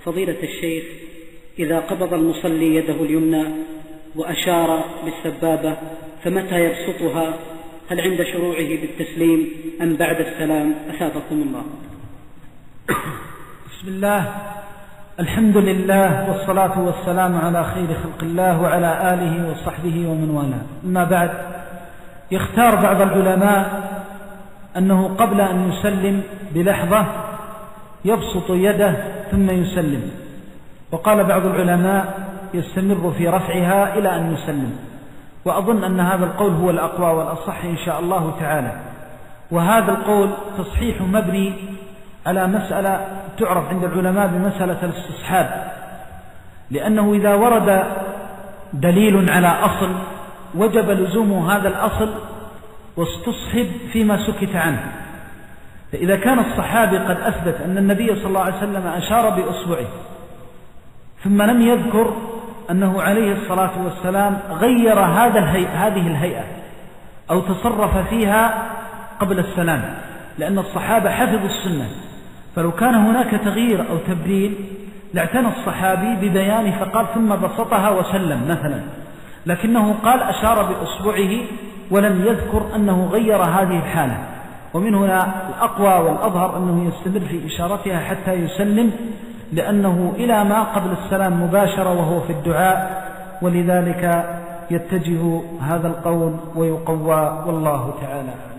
فضيلة الشيخ، إذا قبض المصلي يده اليمنى وأشار بالسبابة فمتى يبسطها؟ هل عند شروعه بالتسليم أم بعد السلام؟ أثابكم الله. بسم الله، الحمد لله، والصلاة والسلام على خير خلق الله وعلى آله وصحبه ومن والاه. أما بعد، يختار بعض العلماء أنه قبل أن يسلم بلحظة يبسط يده ثم يسلم، وقال بعض العلماء يستمر في رفعها إلى أن يسلم، وأظن أن هذا القول هو الأقوى والأصح إن شاء الله تعالى. وهذا القول تصحيح مبني على مسألة تعرف عند العلماء بمسألة الاستصحاب، لأنه إذا ورد دليل على أصل وجب لزوم هذا الأصل واستصحب فيما سكت عنه. فإذا كان الصحابي قد أثبت أن النبي صلى الله عليه وسلم أشار بأصبعه ثم لم يذكر أنه عليه الصلاة والسلام غير هذه الهيئة أو تصرف فيها قبل السلام، لأن الصحابة حفظوا السنة، فلو كان هناك تغيير أو تبديل لاعتنى الصحابي ببيان فقال ثم بسطها وسلم مثلا، لكنه قال أشار بأصبعه ولم يذكر أنه غير هذه الحالة. ومن هنا الأقوى والأظهر أنه يستمر في إشارتها حتى يسلم، لأنه إلى ما قبل السلام مباشرة وهو في الدعاء، ولذلك يتجه هذا القول ويقوى، والله تعالى.